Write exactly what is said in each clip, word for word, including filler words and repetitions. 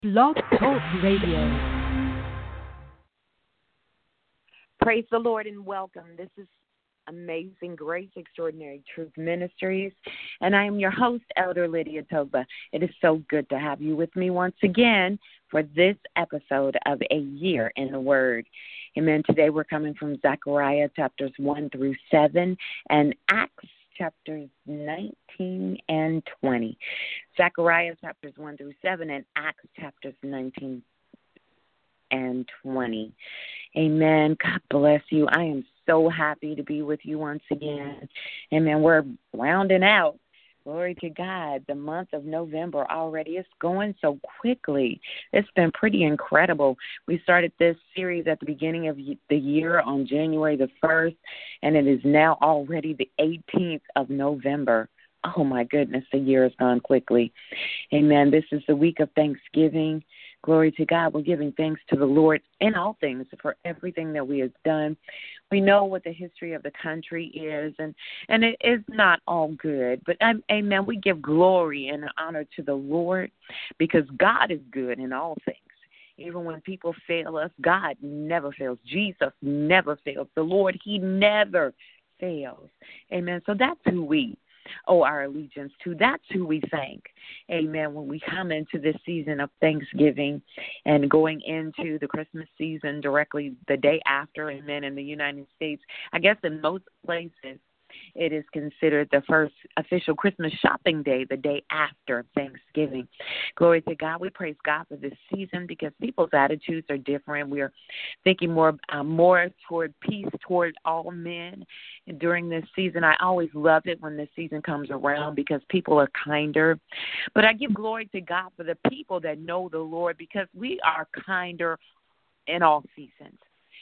Blog Talk Radio. Praise the Lord and welcome. This is Amazing Grace, Extraordinary Truth Ministries, and I am your host, Elder Lydia Toba. It is so good to have you with me once again for this episode of A Year in the Word. Amen. Today we're coming from Zechariah chapters one through seven and Acts chapters nineteen and twenty. Zechariah chapters one through seven and Acts chapters nineteen and twenty. Amen. God bless you. I am so happy to be with you once again. Amen. We're rounding out. Glory to God. The month of November already is going so quickly. It's been pretty incredible. We started this series at the beginning of the year on January the first, and it is now already the eighteenth of November. Oh, my goodness, the year has gone quickly. Amen. This is the week of Thanksgiving. Glory to God. We're giving thanks to the Lord in all things for everything that we have done. We know what the history of the country is, and, and it is not all good. But, um, amen, we give glory and honor to the Lord because God is good in all things. Even when people fail us, God never fails. Jesus never fails. The Lord, he never fails. Amen. So that's who we owe our allegiance to. That's who we thank. Amen. When we come into this season of Thanksgiving and going into the Christmas season directly the day after, amen, in the United States, I guess in most places, it is considered the first official Christmas shopping day, the day after Thanksgiving. Glory to God. We praise God for this season because people's attitudes are different. We are thinking more uh, more toward peace toward all men during this season. I always love it when this season comes around because people are kinder. But I give glory to God for the people that know the Lord because we are kinder in all seasons.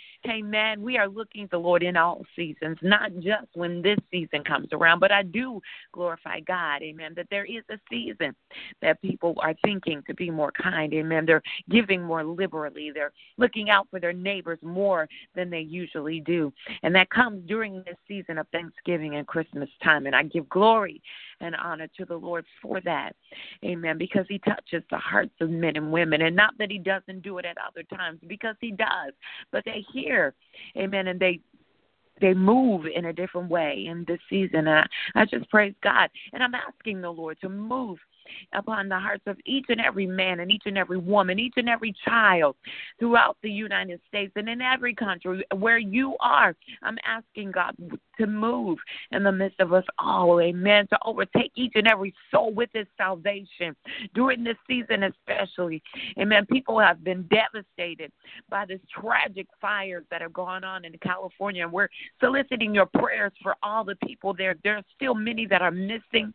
Amen. We are looking to the Lord in all seasons, not just when this season comes around, but I do glorify God, amen, that there is a season that people are thinking to be more kind, amen. They're giving more liberally. They're looking out for their neighbors more than they usually do, and that comes during this season of Thanksgiving and Christmas time, and I give glory and honor to the Lord for that, amen, because he touches the hearts of men and women, and not that he doesn't do it at other times, because he does, but they hear amen, and they they move in a different way in this season. And I, I just praise God. And I'm asking the Lord to move upon the hearts of each and every man and each and every woman, each and every child throughout the United States and in every country where you are. I'm asking God to move in the midst of us all, amen, to overtake each and every soul with his salvation during this season especially. Amen. People have been devastated by this tragic fires that have gone on in California, and we're soliciting your prayers for all the people there. There are still many that are missing.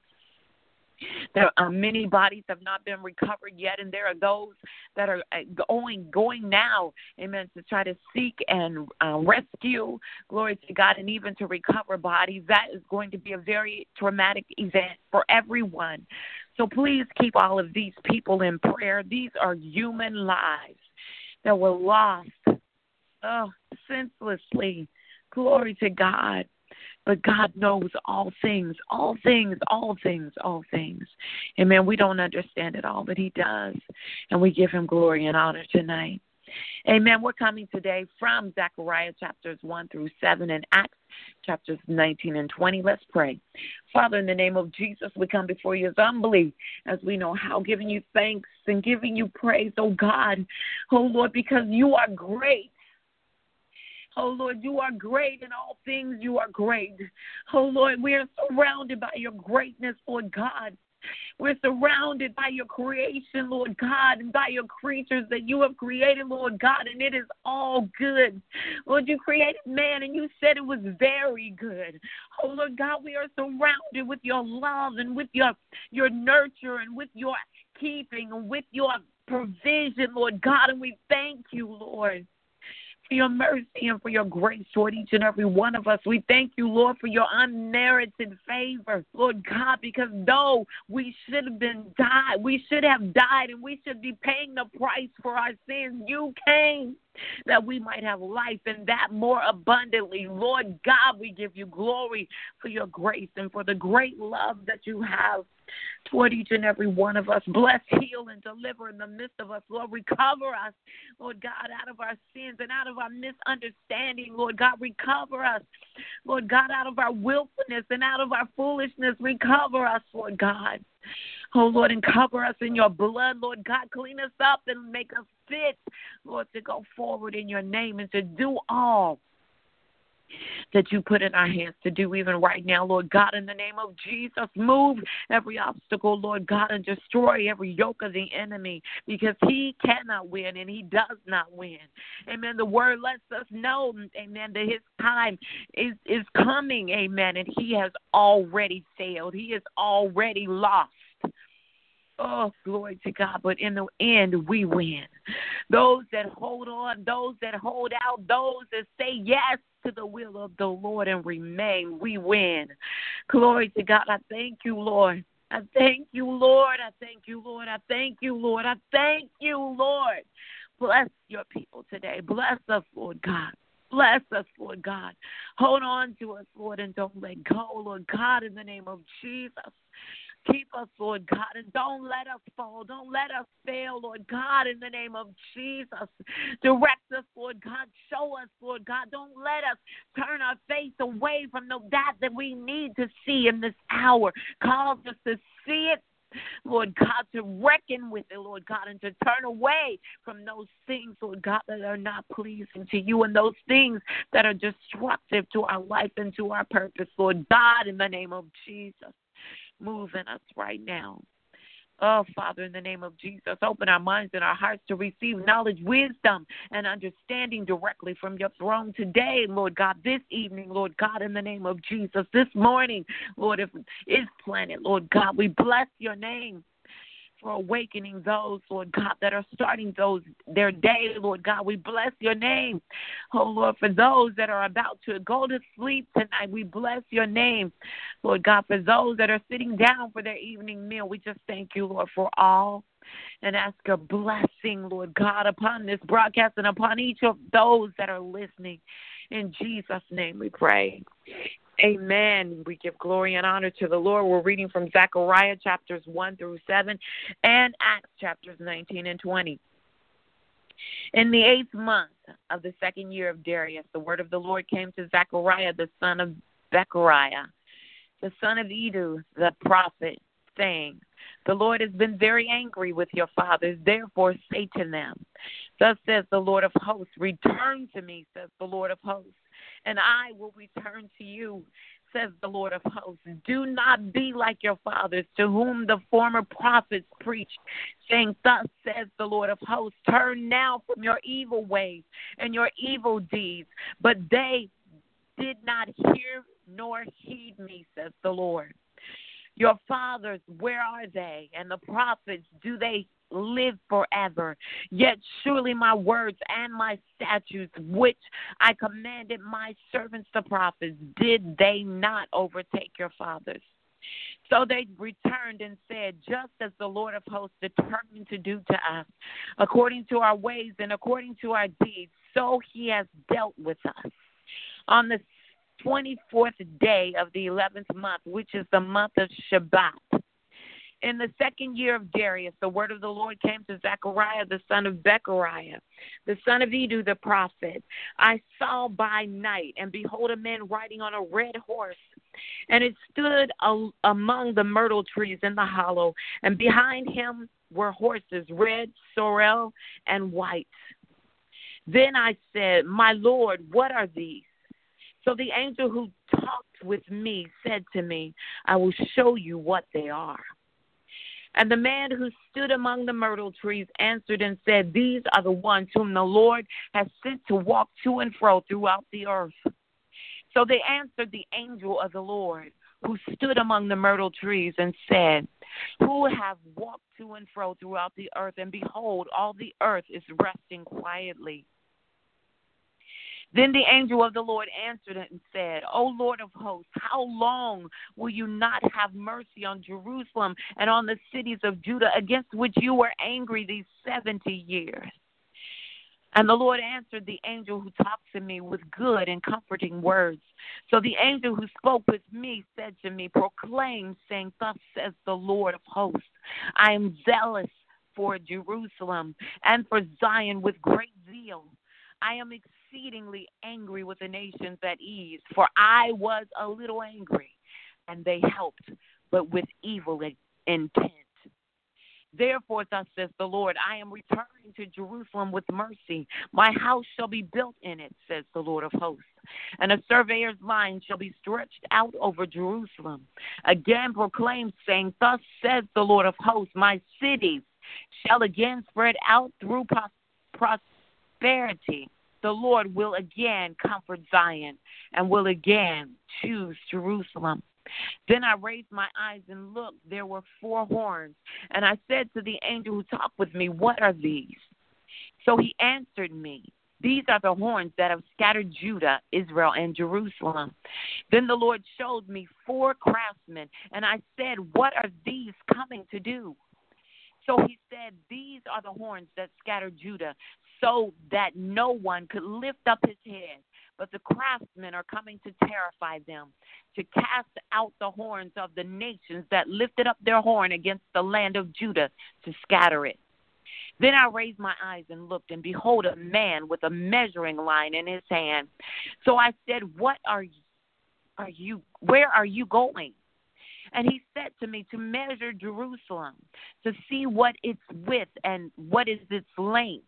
There are many bodies have not been recovered yet, and there are those that are going going now, amen, to try to seek and uh, rescue, glory to God, and even to recover bodies. That is going to be a very traumatic event for everyone. So please keep all of these people in prayer. These are human lives that were lost oh, senselessly. Glory to God. But God knows all things, all things, all things, all things. Amen. We don't understand it all, but he does. And we give him glory and honor tonight. Amen. We're coming today from Zechariah chapters one through seven and Acts chapters nineteen and twenty. Let's pray. Father, in the name of Jesus, we come before you as humbly as we know how, giving you thanks and giving you praise, oh God. Oh Lord, because you are great. Oh, Lord, you are great in all things. You are great. Oh, Lord, we are surrounded by your greatness, Lord God. We're surrounded by your creation, Lord God, and by your creatures that you have created, Lord God, and it is all good. Lord, you created man, and you said it was very good. Oh, Lord God, we are surrounded with your love and with your, your nurture and with your keeping and with your provision, Lord God, and we thank you, Lord, for your mercy and for your grace toward each and every one of us. We thank you, Lord, for your unmerited favor, Lord God, because though we should have been died, we should have died and we should be paying the price for our sins. You came that we might have life and that more abundantly. Lord God, we give you glory for your grace and for the great love that you have toward each and every one of us. Bless, heal, and deliver in the midst of us. Lord, recover us, Lord God, out of our sins and out of our misunderstanding. Lord God, recover us, Lord God, out of our willfulness and out of our foolishness. Recover us, Lord God. Oh, Lord, and cover us in your blood. Lord God, clean us up and make us fit, Lord, to go forward in your name and to do all that you put in our hands to do even right now, Lord God, in the name of Jesus. Move every obstacle, Lord God, and destroy every yoke of the enemy, because he cannot win and he does not win. Amen. The word lets us know, amen, that his time is, is coming, amen, and he has already failed. He has already lost. Oh, glory to God. But in the end, we win. Those that hold on, those that hold out, those that say yes to the will of the Lord and remain, we win. Glory to God. I thank you, Lord. I thank you, Lord. I thank you, Lord. I thank you, Lord. I thank you, Lord. Bless your people today. Bless us, Lord God. Bless us, Lord God. Hold on to us, Lord, and don't let go, Lord God, in the name of Jesus. Keep us, Lord God, and don't let us fall. Don't let us fail, Lord God, in the name of Jesus. Direct us, Lord God. Show us, Lord God. Don't let us turn our face away from the, that that we need to see in this hour. Cause us to see it, Lord God, to reckon with it, Lord God, and to turn away from those things, Lord God, that are not pleasing to you and those things that are destructive to our life and to our purpose, Lord God, in the name of Jesus. Move in us right now. Oh, Father, in the name of Jesus, open our minds and our hearts to receive knowledge, wisdom, and understanding directly from your throne today, Lord God, this evening, Lord God, in the name of Jesus, this morning, Lord, if it's planet, Lord God, we bless your name for awakening those, Lord God, that are starting those their day, Lord God. We bless your name. Oh, Lord, for those that are about to go to sleep tonight, we bless your name. Lord God, for those that are sitting down for their evening meal, we just thank you, Lord, for all. And ask a blessing, Lord God, upon this broadcast and upon each of those that are listening. In Jesus' name we pray. Amen. We give glory and honor to the Lord. We're reading from Zechariah chapters one through seven and Acts chapters nineteen and twenty. In the eighth month of the second year of Darius, the word of the Lord came to Zechariah, the son of Bechariah, the son of Iddo, the prophet, saying, the Lord has been very angry with your fathers. Therefore say to them, thus says the Lord of hosts, return to me, says the Lord of hosts, and I will return to you, says the Lord of hosts. Do not be like your fathers, to whom the former prophets preached, saying, thus says the Lord of hosts, turn now from your evil ways and your evil deeds. But they did not hear nor heed me, says the Lord. Your fathers, where are they? And the prophets, do they live forever? Yet surely my words and my statutes, which I commanded my servants the prophets, did they not overtake your fathers? So they returned and said, just as the Lord of hosts determined to do to us, according to our ways and according to our deeds, so he has dealt with us. On the twenty-fourth day of the eleventh month, which is the month of Shabbat, in the second year of Darius, the word of the Lord came to Zechariah, the son of Bechariah, the son of Iddo, the prophet. I saw by night, and behold, a man riding on a red horse, and it stood a- among the myrtle trees in the hollow, and behind him were horses, red, sorrel, and white. Then I said, my Lord, what are these? So the angel who talked with me said to me, I will show you what they are. And the man who stood among the myrtle trees answered and said, these are the ones whom the Lord has sent to walk to and fro throughout the earth. So they answered the angel of the Lord who stood among the myrtle trees and said, who have walked to and fro throughout the earth, and behold, all the earth is resting quietly. Then the angel of the Lord answered and said, O Lord of hosts, how long will you not have mercy on Jerusalem and on the cities of Judah, against which you were angry these seventy years? And the Lord answered the angel who talked to me with good and comforting words. So the angel who spoke with me said to me, proclaim, saying, thus says the Lord of hosts, I am zealous for Jerusalem and for Zion with great zeal. I am exceedingly angry with the nations at ease, for I was a little angry, and they helped, but with evil intent. Therefore, thus says the Lord, I am returning to Jerusalem with mercy. My house shall be built in it, says the Lord of hosts. And a surveyor's line shall be stretched out over Jerusalem. Again proclaim, saying, thus says the Lord of hosts, my cities shall again spread out through prosperity. The Lord will again comfort Zion and will again choose Jerusalem. Then I raised my eyes and looked. There were four horns. And I said to the angel who talked with me, what are these? So he answered me, these are the horns that have scattered Judah, Israel, and Jerusalem. Then the Lord showed me four craftsmen. And I said, what are these coming to do? So he said, these are the horns that scattered Judah, so that no one could lift up his head. But the craftsmen are coming to terrify them, to cast out the horns of the nations that lifted up their horn against the land of Judah, to scatter it. Then I raised my eyes and looked, and behold, a man with a measuring line in his hand. So I said, what are you, are you, where are you going? And he said to me, to measure Jerusalem, to see what its width and what is its length.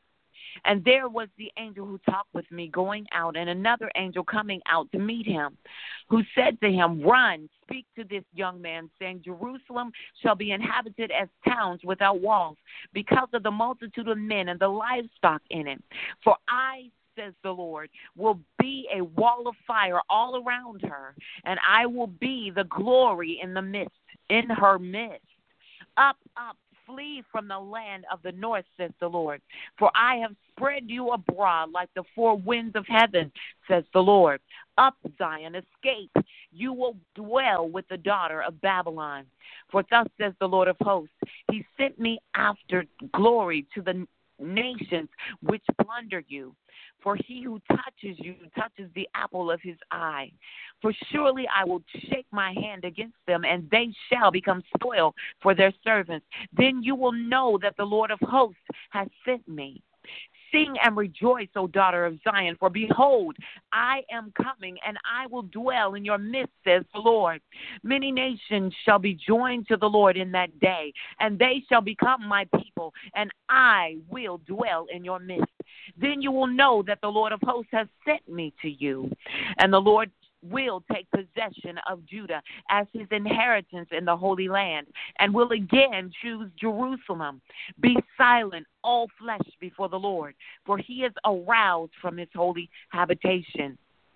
And there was the angel who talked with me going out, and another angel coming out to meet him, who said to him, run, speak to this young man, saying, Jerusalem shall be inhabited as towns without walls, because of the multitude of men and the livestock in it. For I, says the Lord, will be a wall of fire all around her, and I will be the glory in the midst, in her midst. Up, up, flee from the land of the north, says the Lord, for I have spread you abroad like the four winds of heaven, says the Lord. Up, Zion, escape. You will dwell with the daughter of Babylon. For thus says the Lord of hosts, he sent me after glory to the nations which plunder you. For he who touches you touches the apple of his eye. For surely I will shake my hand against them, and they shall become spoil for their servants. Then you will know that the Lord of hosts has sent me. Sing and rejoice, O daughter of Zion, for behold, I am coming, and I will dwell in your midst, says the Lord. Many nations shall be joined to the Lord in that day, and they shall become my people, and I will dwell in your midst. Then you will know that the Lord of hosts has sent me to you, and the Lord will take possession of Judah as his inheritance in the Holy Land, and will again choose Jerusalem. Be silent, all flesh, before the Lord, for he is aroused from his holy habitation.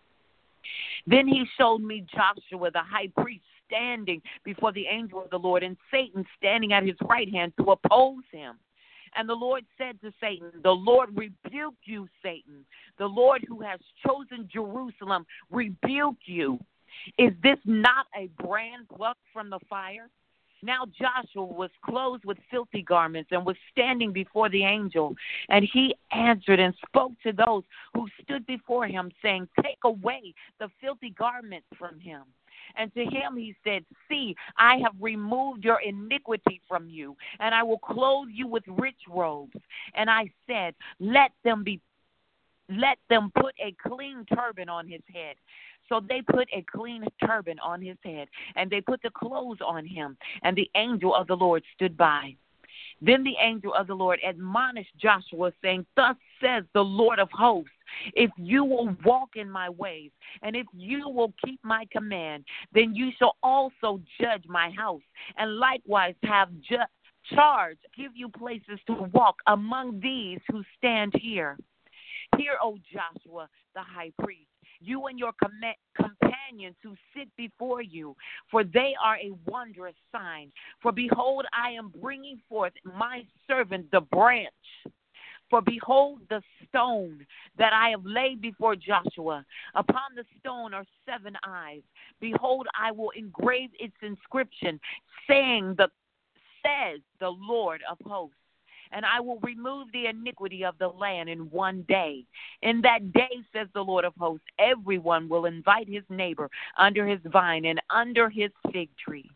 Then he showed me Joshua the high priest standing before the angel of the Lord, and Satan standing at his right hand to oppose him. And the Lord said to Satan, the Lord rebuke you, Satan. The Lord who has chosen Jerusalem rebuke you. Is this not a brand plucked from the fire? Now Joshua was clothed with filthy garments and was standing before the angel. And he answered and spoke to those who stood before him, saying, take away the filthy garments from him. And to him he said, see, I have removed your iniquity from you, and I will clothe you with rich robes. And I said, let them be, let them put a clean turban on his head. So they put a clean turban on his head, and they put the clothes on him, and the angel of the Lord stood by. Then the angel of the Lord admonished Joshua, saying, thus says the Lord of hosts, if you will walk in my ways, and if you will keep my command, then you shall also judge my house, and likewise have ju- charge, give you places to walk among these who stand here. Hear, O Joshua, the high priest, you and your com- companions who sit before you, for they are a wondrous sign. For behold, I am bringing forth my servant, the branch. For behold, the stone that I have laid before Joshua. Upon the stone are seven eyes. Behold, I will engrave its inscription, saying, the, says the Lord of hosts. and I will remove the iniquity of the land in one day. In that day, says the Lord of hosts, everyone will invite his neighbor under his vine and under his fig tree.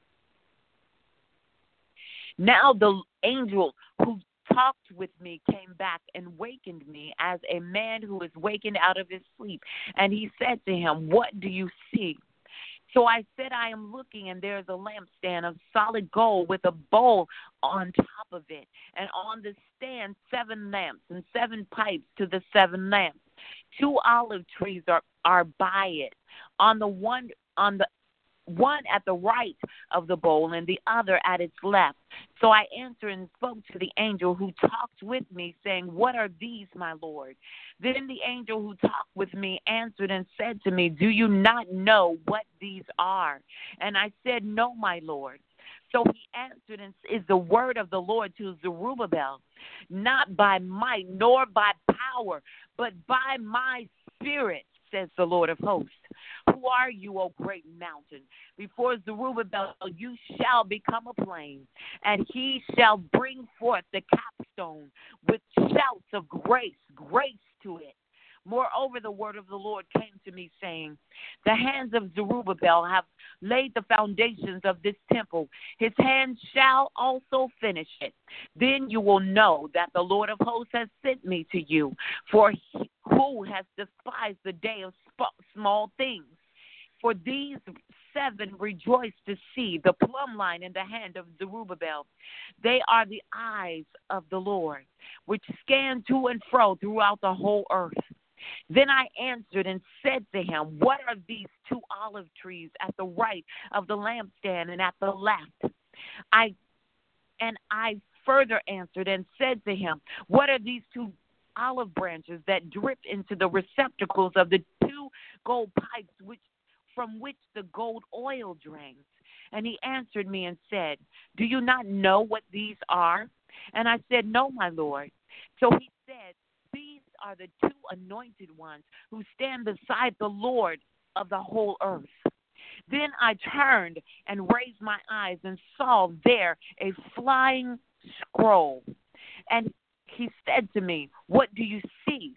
Now the angel who talked with me came back and wakened me as a man who is wakened out of his sleep. And he said to him, what do you see? So I said, I am looking, and there is a lampstand of solid gold with a bowl on top of it. And on the stand, seven lamps and seven pipes to the seven lamps. Two olive trees are, are by it. On the one, on the one at the right of the bowl and the other at its left. So I answered and spoke to the angel who talked with me, saying, what are these, my Lord? Then the angel who talked with me answered and said to me, do you not know what these are? And I said, no, my Lord. So he answered and is the word of the Lord to Zerubbabel, not by might nor by power, but by my spirit, says the Lord of hosts. Who are you, O great mountain? Before Zerubbabel you shall become a plain, and he shall bring forth the capstone with shouts of grace, grace to it. Moreover, the word of the Lord came to me, saying, the hands of Zerubbabel have laid the foundations of this temple. His hands shall also finish it. Then you will know that the Lord of hosts has sent me to you. For he, who has despised the day of sp- small things? For these seven rejoice to see the plumb line in the hand of Zerubbabel. They are the eyes of the Lord, which scan to and fro throughout the whole earth. Then I answered and said to him, what are these two olive trees at the right of the lampstand and at the left? I and I further answered and said to him, what are these two olive branches that drip into the receptacles of the two gold pipes which from which the gold oil drains? And he answered me and said, do you not know what these are? And I said, no, my Lord. So he said, these are the two anointed ones who stand beside the Lord of the whole earth. Then I turned and raised my eyes and saw there a flying scroll. And he said to me, what do you see?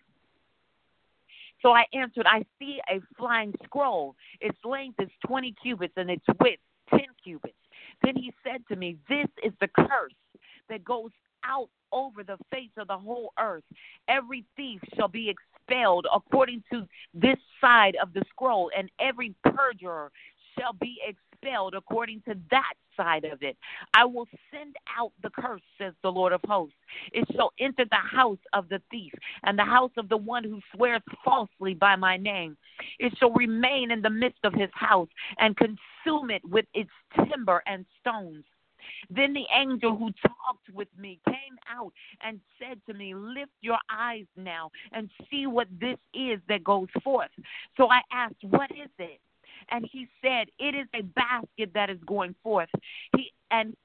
So I answered, I see a flying scroll. Its length is twenty cubits and its width ten cubits. Then he said to me, this is the curse that goes out over the face of the whole earth. Every thief shall be expelled according to this side of the scroll, and every perjurer shall be expelled according to that side of it. I will send out the curse, says the Lord of hosts. It shall enter the house of the thief and the house of the one who swears falsely by my name. It shall remain in the midst of his house and consume it with its timber and stones. Then the angel who talked with me came out and said to me, lift your eyes now and see what this is that goes forth. So I asked, what is it? And he said, it is a basket that is going forth. He and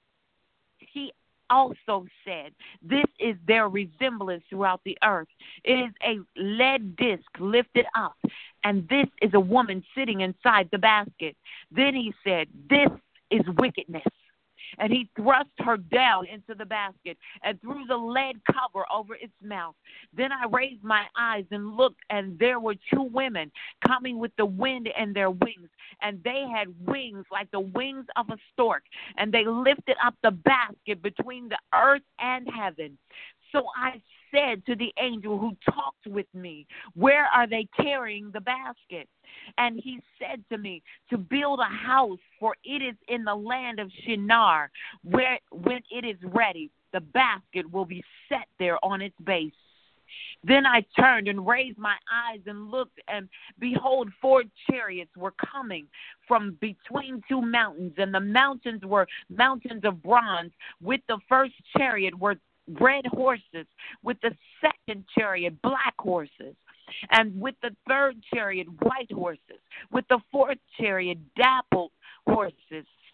he also said, this is their resemblance throughout the earth. It is a lead disc lifted up, and this is a woman sitting inside the basket. Then he said, this is wickedness. And he thrust her down into the basket and threw the lead cover over its mouth. Then I raised my eyes and looked, and there were two women coming with the wind in their wings. And they had wings like the wings of a stork. And they lifted up the basket between the earth and heaven. So I said to the angel who talked with me, where are they carrying the basket? And he said to me, to build a house, for it is in the land of Shinar, where when it is ready, the basket will be set there on its base. Then I turned and raised my eyes and looked, and behold, four chariots were coming from between two mountains, and the mountains were mountains of bronze. With the first chariot were red horses, with the second chariot black horses, and with the third chariot white horses, with the fourth chariot dappled horses,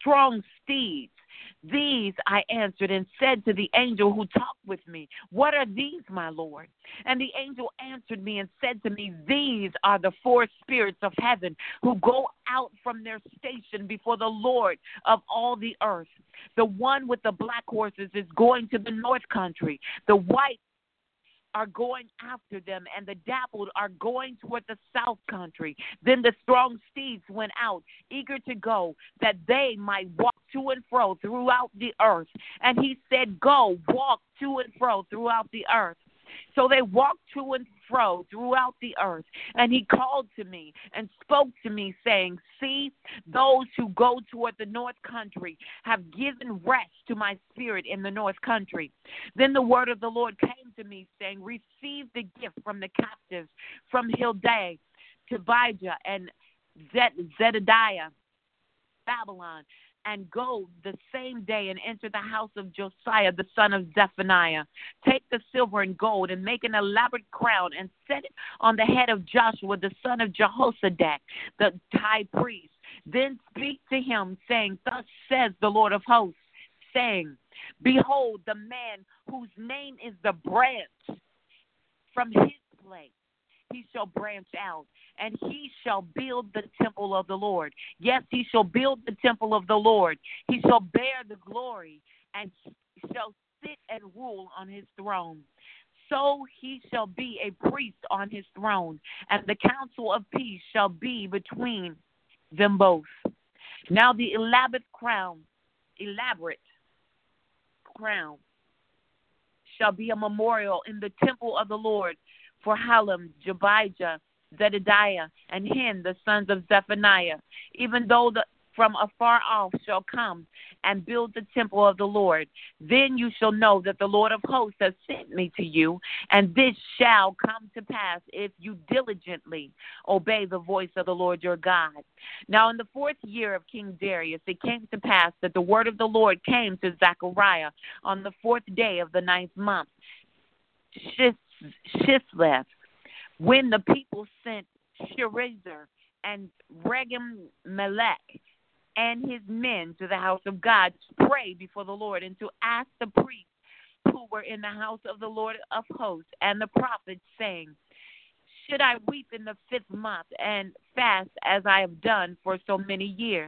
strong steeds. These I answered and said to the angel who talked with me, what are these, my Lord? And the angel answered me and said to me, these are the four spirits of heaven who go out from their station before the Lord of all the earth. The one with the black horses is going to the north country. The white are going after them, and the dappled are going toward the south country. Then the strong steeds went out, eager to go, that they might walk to and fro throughout the earth. And he said, go, walk to and fro throughout the earth. So they walked to and fro throughout the earth. And he called to me and spoke to me, saying, see, those who go toward the north country have given rest to my spirit in the north country. Then the word of the Lord came to me, saying, receive the gift from the captives, from Hildai, Tobijah, and Zedadiah, Babylon, and go the same day and enter the house of Josiah, the son of Zephaniah. Take the silver and gold and make an elaborate crown and set it on the head of Joshua, the son of Jehozadak, the high priest. Then speak to him, saying, thus says the Lord of hosts, saying, behold, the man whose name is the branch from his place. He shall branch out, and he shall build the temple of the Lord. Yes, he shall build the temple of the Lord. He shall bear the glory, and shall sit and rule on his throne. So he shall be a priest on his throne, and the counsel of peace shall be between them both. Now the elaborate crown, elaborate crown, shall be a memorial in the temple of the Lord for Hallam, Jebijah, Zedadiah, and Hin, the sons of Zephaniah, even though the, from afar off shall come and build the temple of the Lord. Then you shall know that the Lord of hosts has sent me to you, and this shall come to pass if you diligently obey the voice of the Lord your God. Now in the fourth year of King Darius, it came to pass that the word of the Lord came to Zechariah on the fourth day of the ninth month, Shis Shislev, when the people sent Sherezer and Regem-Melech and his men to the house of God to pray before the Lord and to ask the priests who were in the house of the Lord of hosts and the prophets, saying, should I weep in the fifth month and fast as I have done for so many years?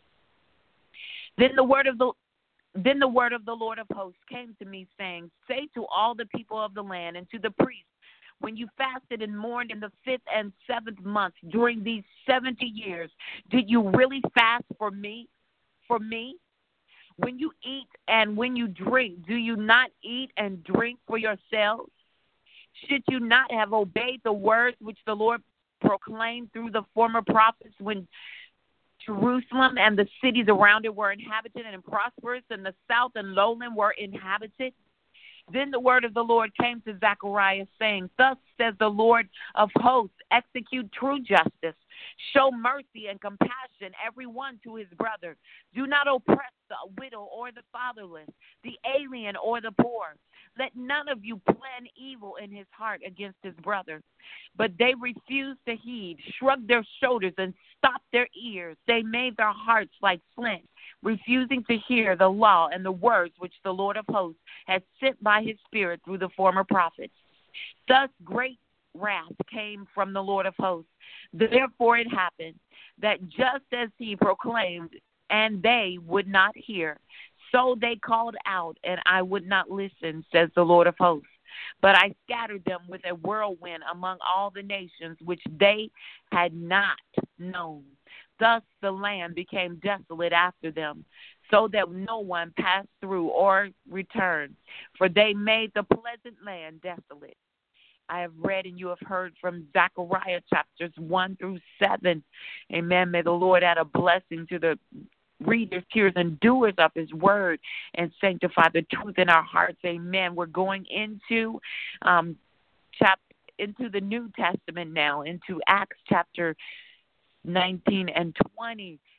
Then the word of the Then the word of the Lord of hosts came to me, saying, say to all the people of the land and to the priests, when you fasted and mourned in the fifth and seventh month during these seventy years, did you really fast for me? For me? When you eat and when you drink, do you not eat and drink for yourselves? Should you not have obeyed the words which the Lord proclaimed through the former prophets when Jerusalem and the cities around it were inhabited and prosperous, and the south and lowland were inhabited? Then the word of the Lord came to Zechariah, saying, thus says the Lord of hosts, execute true justice, show mercy and compassion, every one to his brother. Do not oppress the widow or the fatherless, the alien or the poor. Let none of you plan evil in his heart against his brother. But they refused to heed, shrugged their shoulders, and stopped their ears. They made their hearts like flint, refusing to hear the law and the words which the Lord of hosts had sent by his Spirit through the former prophets. Thus great wrath came from the Lord of hosts. Therefore it happened that just as he proclaimed, and they would not hear, so they called out, and I would not listen, says the Lord of hosts. But I scattered them with a whirlwind among all the nations which they had not known. Thus the land became desolate after them, so that no one passed through or returned, for they made the pleasant land desolate. I have read and you have heard from Zechariah chapters one through seven. Amen. May the Lord add a blessing to the readers, hearers, and doers of his word and sanctify the truth in our hearts. Amen. We're going into um, chap- into the New Testament now, into Acts chapter nineteen and twenty.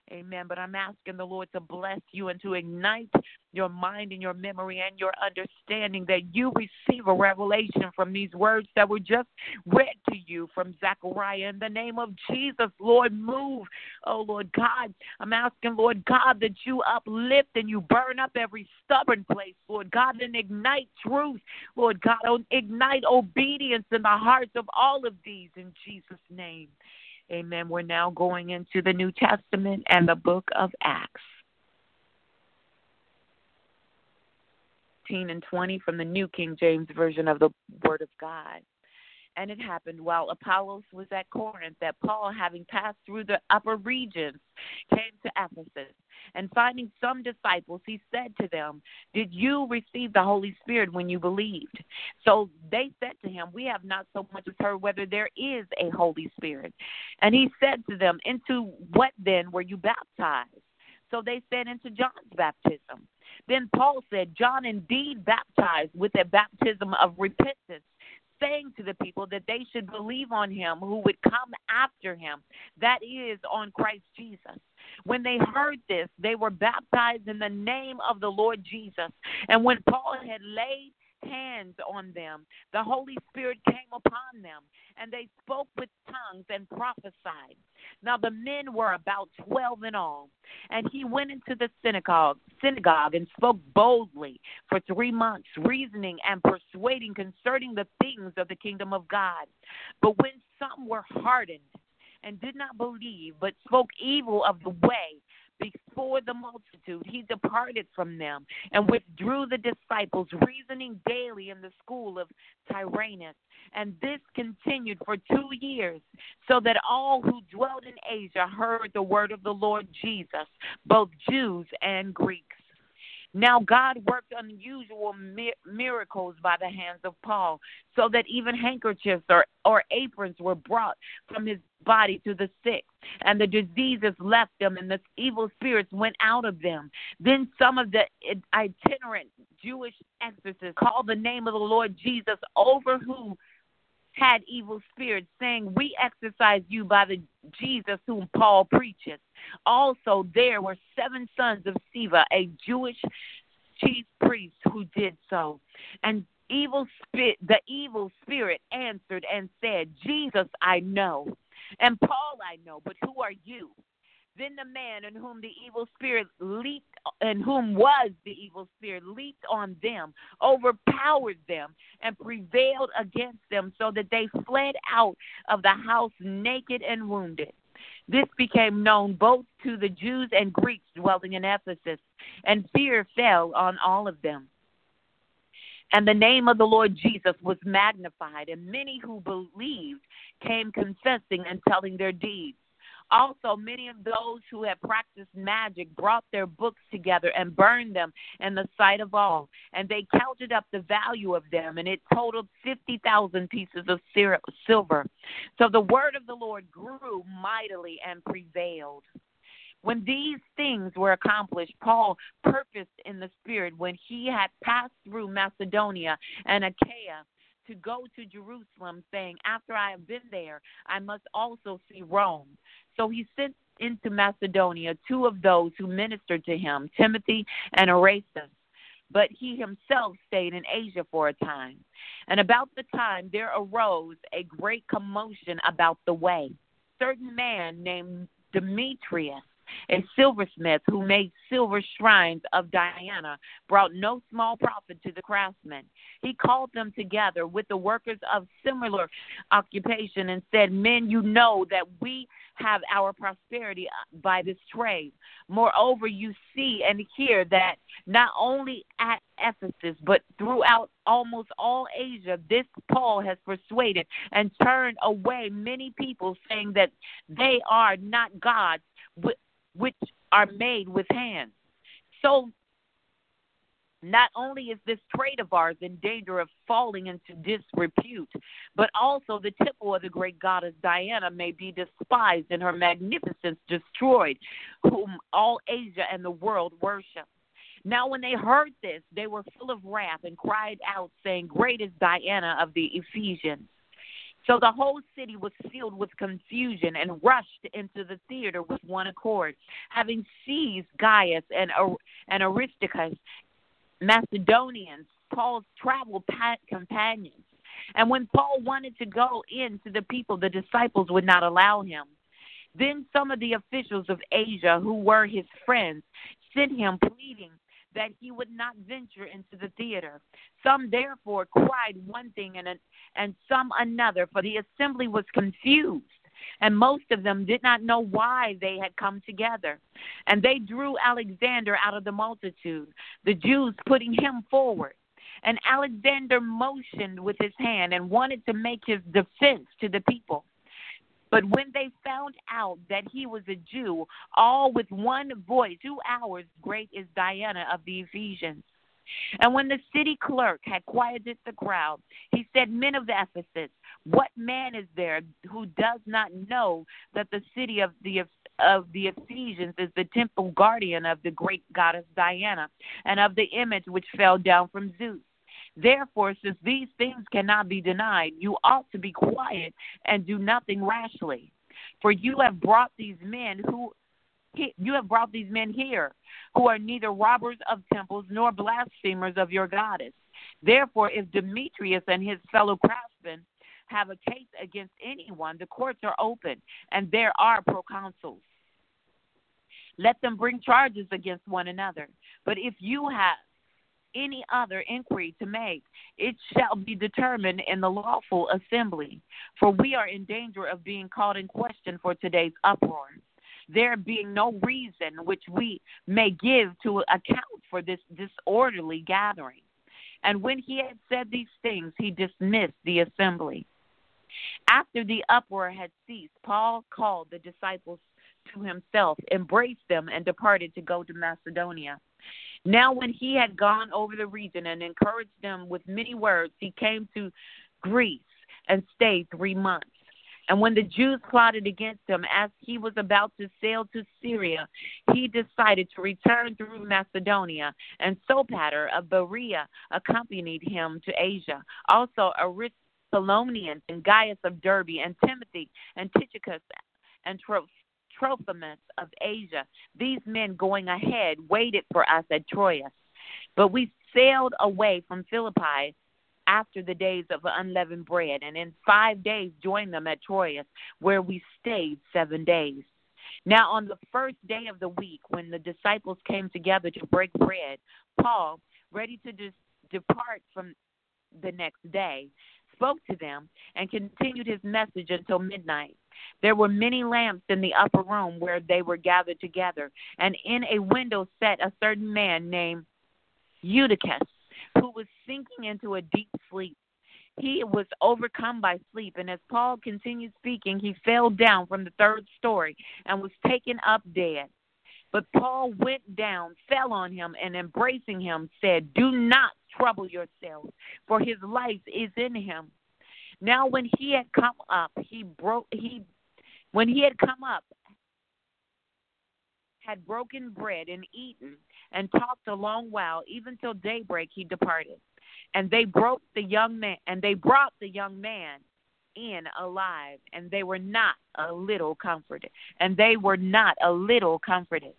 Amen. But I'm asking the Lord to bless you and to ignite your mind and your memory and your understanding, that you receive a revelation from these words that were just read to you from Zechariah. In the name of Jesus, Lord, move. Oh, Lord God, I'm asking, Lord God, that you uplift and you burn up every stubborn place, Lord God, and ignite truth, Lord God, ignite obedience in the hearts of all of these, in Jesus' name. Amen. We're now going into the New Testament and the book of Acts. eighteen and twenty from the New King James Version of the Word of God. And it happened while Apollos was at Corinth that Paul, having passed through the upper regions, came to Ephesus. And finding some disciples, he said to them, "Did you receive the Holy Spirit when you believed?" So they said to him, "We have not so much as heard whether there is a Holy Spirit." And he said to them, "Into what then were you baptized?" So they said, "Into John's baptism." Then Paul said, "John indeed baptized with a baptism of repentance, saying to the people that they should believe on him who would come after him, that is, on Christ Jesus." When they heard this, they were baptized in the name of the Lord Jesus. And when Paul had laid hands on them, the Holy Spirit came upon them, and they spoke with tongues and prophesied. Now the men were about twelve in all. And he went into the synagogue, synagogue and spoke boldly for three months, reasoning and persuading concerning the things of the kingdom of God. But when some were hardened and did not believe, but spoke evil of the way before the multitude, he departed from them and withdrew the disciples, reasoning daily in the school of Tyrannus. And this continued for two years, so that all who dwelt in Asia heard the word of the Lord Jesus, both Jews and Greeks. Now God worked unusual mi- miracles by the hands of Paul, so that even handkerchiefs or, or aprons were brought from his body to the sick, and the diseases left them, and the evil spirits went out of them. Then some of the itinerant Jewish exorcists called the name of the Lord Jesus over who had evil spirits, saying, "We exorcise you by the Jesus whom Paul preaches." Also there were seven sons of Sceva, a Jewish chief priest, who did so. And evil spirit, the evil spirit answered and said, "Jesus I know, and Paul I know, but who are you?" Then the man in whom the evil spirit leaped, in whom was the evil spirit, leaped on them, overpowered them, and prevailed against them, so that they fled out of the house naked and wounded. This became known both to the Jews and Greeks dwelling in Ephesus, and fear fell on all of them. And the name of the Lord Jesus was magnified, and many who believed came confessing and telling their deeds. Also, many of those who had practiced magic brought their books together and burned them in the sight of all. And they counted up the value of them, and it totaled fifty thousand pieces of silver. So the word of the Lord grew mightily and prevailed. When these things were accomplished, Paul purposed in the Spirit, when he had passed through Macedonia and Achaia, to go to Jerusalem, saying, "After I have been there, I must also see Rome." So he sent into Macedonia two of those who ministered to him, Timothy and Erastus. But he himself stayed in Asia for a time. And about the time there arose a great commotion about the way. A certain man named Demetrius, a silversmith who made silver shrines of Diana, brought no small profit to the craftsmen. He called them together with the workers of similar occupation and said, "Men, you know that we have our prosperity by this trade. Moreover, you see and hear that not only at Ephesus, but throughout almost all Asia, this Paul has persuaded and turned away many people, saying that they are not gods, which are made with hands. So not only is this trade of ours in danger of falling into disrepute, but also the temple of the great goddess Diana may be despised and her magnificence destroyed, whom all Asia and the world worship." Now when they heard this, they were full of wrath and cried out, saying, "Great is Diana of the Ephesians." So the whole city was filled with confusion and rushed into the theater with one accord, having seized Gaius and, and Aristarchus, Macedonians, Paul's travel companions. And when Paul wanted to go in to the people, the disciples would not allow him. Then some of the officials of Asia, who were his friends, sent him pleading that he would not venture into the theater. Some therefore cried one thing and, and some another, for the assembly was confused, and most of them did not know why they had come together. And they drew Alexander out of the multitude, the Jews putting him forward. And Alexander motioned with his hand and wanted to make his defense to the people. But when they found out that he was a Jew, all with one voice, two hours great is Diana of the Ephesians. And when the city clerk had quieted the crowd, he said, Men of Ephesus, what man is there who does not know that the city of the of the Ephesians is the temple guardian of the great goddess Diana, and of the image which fell down from Zeus? Therefore, since these things cannot be denied, you ought to be quiet and do nothing rashly. For you have brought these men who you have brought these men here, who are neither robbers of temples nor blasphemers of your goddess. Therefore, if Demetrius and his fellow craftsmen have a case against anyone, the courts are open, and there are proconsuls. Let them bring charges against one another. But if you have any other inquiry to make, it shall be determined in the lawful assembly. For we are in danger of being called in question for today's uproar, there being no reason which we may give to account for this disorderly gathering. And when he had said these things, he dismissed the assembly. After the uproar had ceased, Paul called the disciples to himself, embraced them, and departed to go to Macedonia. Now when he had gone over the region and encouraged them with many words, he came to Greece and stayed three months. And when the Jews plotted against him as he was about to sail to Syria, he decided to return through Macedonia, and Sopater of Berea accompanied him to Asia. Also Aristolonians and Gaius of Derbe, and Timothy and Tychicus and Trophimus Trophimus of Asia. These men going ahead waited for us at Troas. But we sailed away from Philippi after the days of unleavened bread, and in five days joined them at Troas, where we stayed seven days. Now on the first day of the week, when the disciples came together to break bread, Paul, ready to dis- depart from the next day, spoke to them and continued his message until midnight. There were many lamps in the upper room where they were gathered together, and in a window sat a certain man named Eutychus, who was sinking into a deep sleep. He was overcome by sleep, and as Paul continued speaking, he fell down from the third story and was taken up dead. But Paul went down, fell on him, and embracing him, said, Do not trouble yourselves, for his life is in him. Now when he had come up, he broke he when he had come up, had broken bread and eaten, and talked a long while, even till daybreak he departed. And they broke the young man and they brought the young man in alive, and they were not a little comforted. And they were not a little comforted.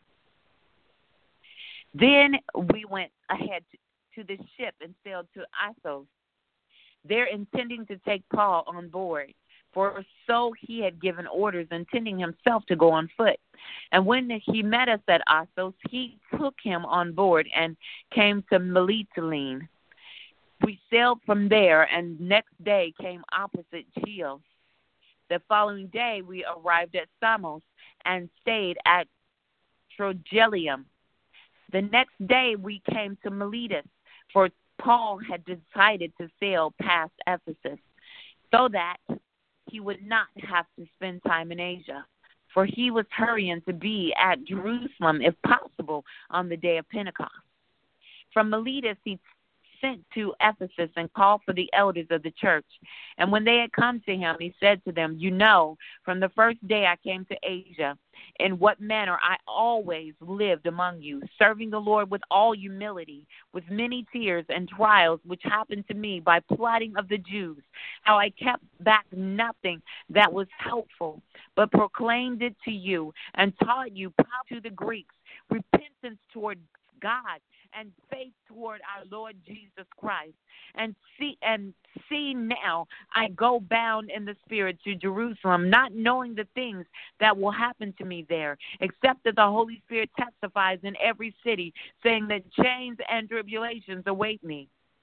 Then we went ahead to, to the ship and sailed to Assos, there intending to take Paul on board, for so he had given orders, intending himself to go on foot. And when he met us at Assos, he took him on board and came to Mytilene. We sailed from there, and next day came opposite Chios. The following day we arrived at Samos and stayed at Trogyllium. The next day we came to Miletus, for Paul had decided to sail past Ephesus, so that he would not have to spend time in Asia, for he was hurrying to be at Jerusalem, if possible, on the day of Pentecost. From Miletus he sent to Ephesus and called for the elders of the church. And when they had come to him, he said to them, you know, from the first day I came to Asia, in what manner I always lived among you, serving the Lord with all humility, with many tears and trials which happened to me by plotting of the Jews, how I kept back nothing that was helpful, but proclaimed it to you and taught you to the Greeks, repentance toward God and faith toward our Lord Jesus Christ. And see and see now I go bound in the Spirit to Jerusalem, not knowing the things that will happen to me there, except that the Holy Spirit testifies in every city, saying that chains and tribulations await me.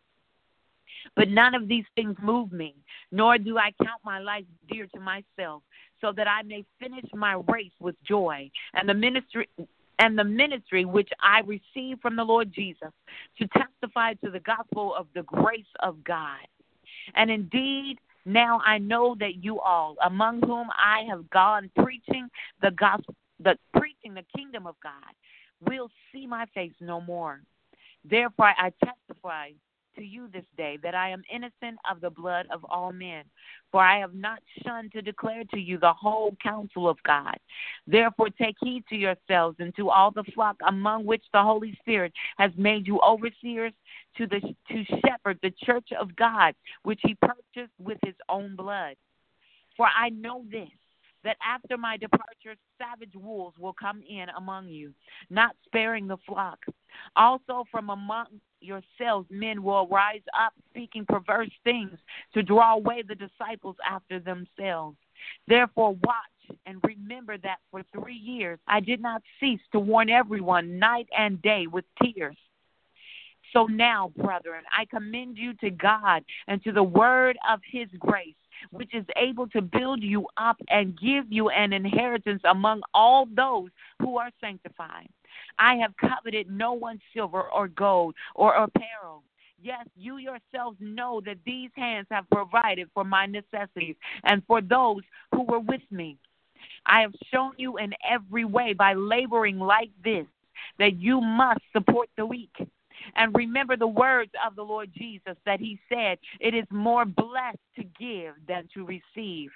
But none of these things move me, nor do I count my life dear to myself, so that I may finish my race with joy and the ministry and the ministry which I received from the Lord Jesus, to testify to the gospel of the grace of God. And indeed, now I know that you all, among whom I have gone preaching the gospel, the preaching the kingdom of God, will see my face no more. Therefore I testify to you this day that I am innocent of the blood of all men, for I have not shunned to declare to you the whole counsel of God. Therefore take heed to yourselves and to all the flock among which the Holy Spirit has made you overseers, to the to shepherd the church of God, which he purchased with his own blood. For I know this, that after my departure savage wolves will come in among you, not sparing the flock. Also from among yourselves men will rise up, speaking perverse things, to draw away the disciples after themselves. Therefore watch and remember that for three years I did not cease to warn everyone night and day with tears. So now, brethren, I commend you to God and to the word of his grace, which is able to build you up and give you an inheritance among all those who are sanctified. I have coveted no one's silver or gold or apparel. Yes, you yourselves know that these hands have provided for my necessities and for those who were with me. I have shown you in every way by laboring like this that you must support the weak. And remember the words of the Lord Jesus, that he said, it is more blessed to give than to receive.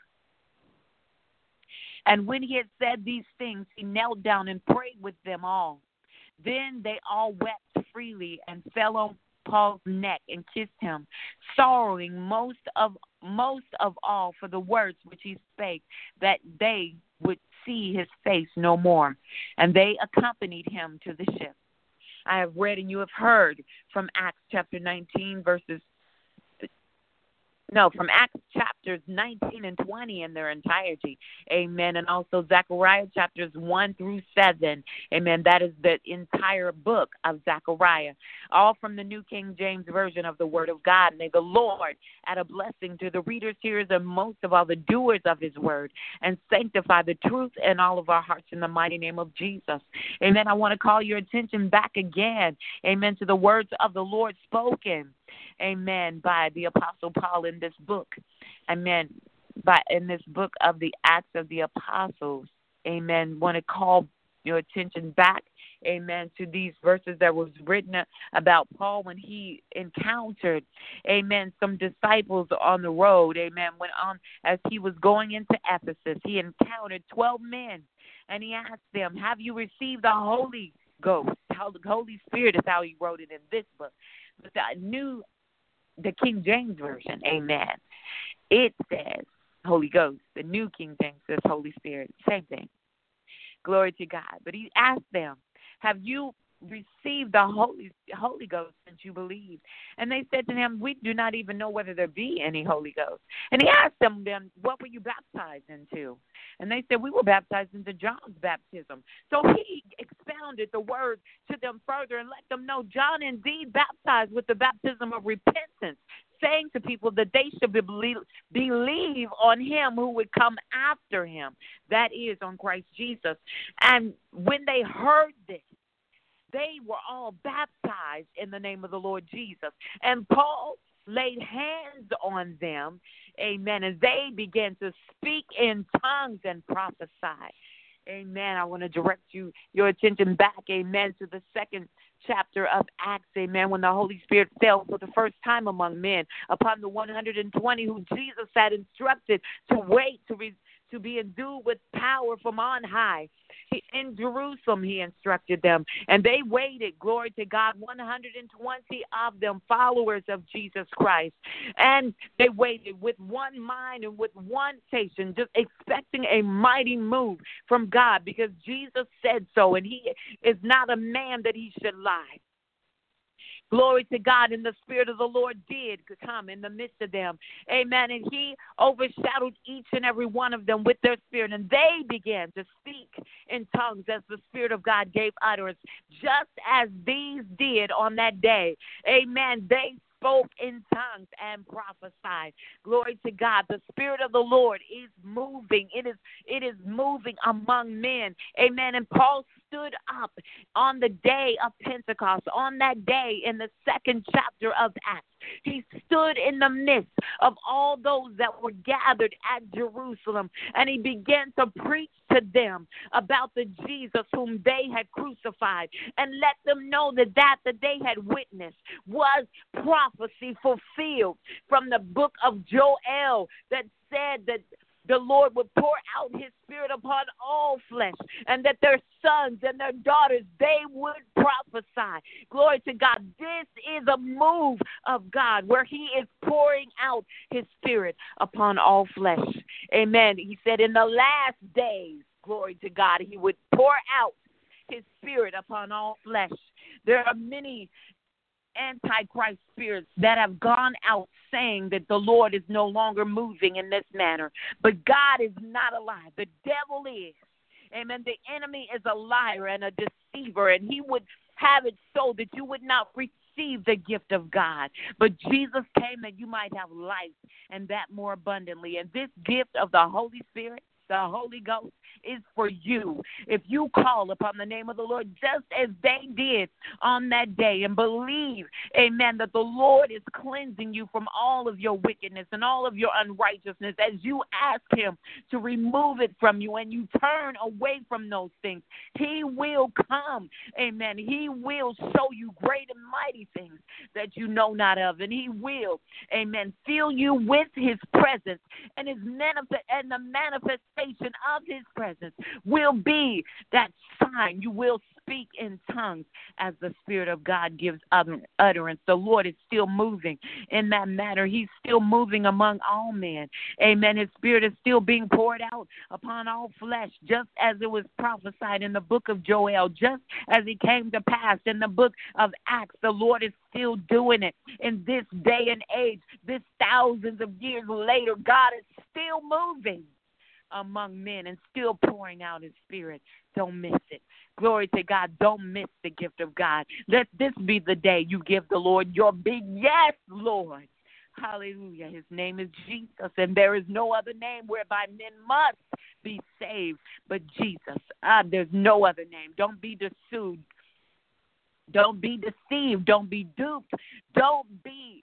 And when he had said these things, he knelt down and prayed with them all. Then they all wept freely and fell on Paul's neck and kissed him, sorrowing most of most of all for the words which he spake, that they would see his face no more. And they accompanied him to the ship. I have read and you have heard from Acts chapter nineteen, verses No, from Acts chapters nineteen and twenty in their entirety. Amen. And also Zechariah chapters one through seven. Amen. That is the entire book of Zechariah. All from the New King James Version of the Word of God. May the Lord add a blessing to the readers, hearers, and most of all the doers of his word, and sanctify the truth in all of our hearts in the mighty name of Jesus. Amen. I want to call your attention back again. Amen. To the words of the Lord spoken. Amen. By the Apostle Paul in this book. Amen. By in this book of the Acts of the Apostles. Amen. Want to call your attention back. Amen. To these verses that was written about Paul when he encountered, amen, some disciples on the road. Amen. When on as he was going into Ephesus, he encountered twelve men, and he asked them, "Have you received the Holy Ghost?" How the Holy Spirit is how he wrote it in this book. But the new, the King James Version, amen, it says Holy Ghost. The New King James says Holy Spirit. Same thing. Glory to God. But he asked them, have you received the Holy Holy Ghost since you believed? And they said to him, we do not even know whether there be any Holy Ghost. And he asked them then, what were you baptized into? And they said, we were baptized into John's baptism. So he expounded the word to them further and let them know John indeed baptized with the baptism of repentance, saying to people that they should be believe, believe on him who would come after him, that is, on Christ Jesus. And when they heard this, they were all baptized in the name of the Lord Jesus. And Paul laid hands on them, amen, and they began to speak in tongues and prophesy. Amen. I want to direct you your attention back, amen, to the second chapter of Acts, amen, when the Holy Spirit fell for the first time among men upon the one hundred twenty who Jesus had instructed to wait to re- to be endued with power from on high. He, in Jerusalem, he instructed them, and they waited, glory to God, one hundred twenty of them, followers of Jesus Christ. And they waited with one mind and with one station, just expecting a mighty move from God, because Jesus said so, and he is not a man that he should lie. Glory to God, and the Spirit of the Lord did come in the midst of them. Amen. And he overshadowed each and every one of them with their spirit, and they began to speak in tongues as the Spirit of God gave utterance, just as these did on that day. Amen. They spoke in tongues and prophesied. Glory to God. The Spirit of the Lord is moving. It is it is moving among men. Amen. And Paul stood up on the day of Pentecost, on that day in the second chapter of Acts. He stood in the midst of all those that were gathered at Jerusalem, and he began to preach to them about the Jesus whom they had crucified, and let them know that that that they had witnessed was prophecy fulfilled from the book of Joel that said that the Lord would pour out his Spirit upon all flesh, and that their sons and their daughters, they would prophesy. Glory to God. This is a move of God where he is pouring out his Spirit upon all flesh. Amen. He said in the last days, glory to God, he would pour out his Spirit upon all flesh. There are many antichrist spirits that have gone out saying that the Lord is no longer moving in this manner. But God is not a lie. The devil is. Amen. The enemy is a liar and a deceiver, and he would have it so that you would not receive the gift of God. But Jesus came that you might have life, and that more abundantly. And this gift of the Holy Spirit, the Holy Ghost, is for you. If you call upon the name of the Lord, just as they did on that day, and believe, amen, that the Lord is cleansing you from all of your wickedness and all of your unrighteousness, as you ask him to remove it from you and you turn away from those things, he will come, amen. He will show you great and mighty things that you know not of, and he will, amen, fill you with his presence, and his manifest and the manifestation of his presence will be that sign. You will speak in tongues as the Spirit of God gives utterance. The Lord is still moving in that matter. He's still moving among all men. Amen. His Spirit is still being poured out upon all flesh, just as it was prophesied in the book of Joel, just as it came to pass in the book of Acts. The Lord is still doing it in this day and age. This thousands of years later, God is still moving among men and still pouring out his Spirit. Don't miss it. Glory to God. Don't miss the gift of God. Let this be the day you give the Lord your big yes, Lord. Hallelujah. His name is Jesus, and there is no other name whereby men must be saved but Jesus. Ah, there's no other name. Don't be deceived. Don't be deceived. Don't be duped. Don't be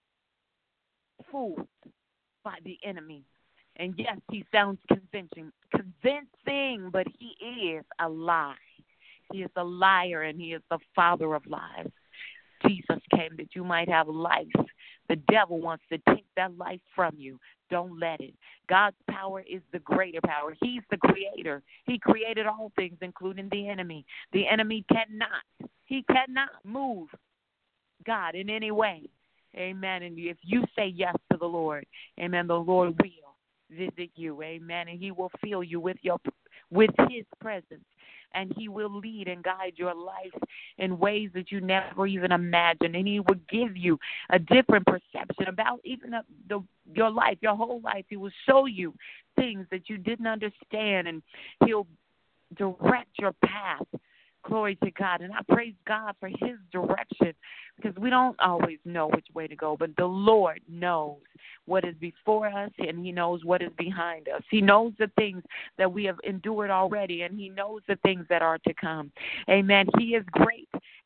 fooled by the enemy. And yes, he sounds convincing, convincing, but he is a lie. He is a liar, and he is the father of lies. Jesus came that you might have life. The devil wants to take that life from you. Don't let it. God's power is the greater power. He's the creator. He created all things, including the enemy. The enemy cannot, he cannot move God in any way. Amen. And if you say yes to the Lord, amen, the Lord will visit you, amen, and he will fill you with your with his presence, and he will lead and guide your life in ways that you never even imagined, and he will give you a different perception about even the, the your life, your whole life. He will show you things that you didn't understand, and he'll direct your path. Glory to God. And I praise God for his direction, because we don't always know which way to go, but the Lord knows what is before us, and he knows what is behind us. He knows the things that we have endured already, and he knows the things that are to come. Amen. He is great.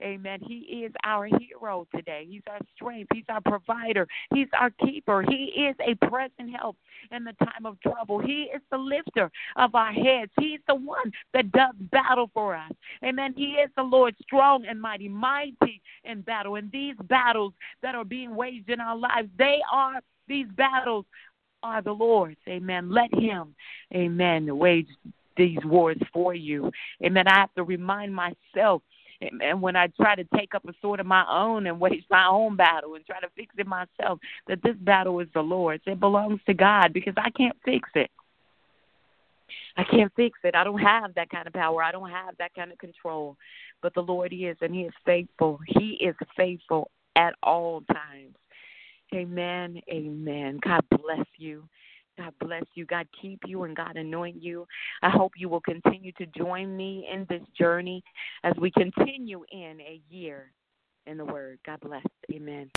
Amen. He is our hero today. He's our strength. He's our provider. He's our keeper. He is a present help in the time of trouble. He is the lifter of our heads. He's the one that does battle for us. Amen. He is the Lord, strong and mighty, mighty in battle. And these battles that are being waged in our lives, they are, these battles are the Lord's. Amen. Let him, amen, wage these wars for you. Amen. I have to remind myself, and when I try to take up a sword of my own and wage my own battle and try to fix it myself, that this battle is the Lord's. It belongs to God because I can't fix it. I can't fix it. I don't have that kind of power. I don't have that kind of control. But the Lord is, and he is faithful. He is faithful at all times. Amen. Amen. God bless you. God bless you. God keep you and God anoint you. I hope you will continue to join me in this journey as we continue in a year in the Word. God bless. Amen.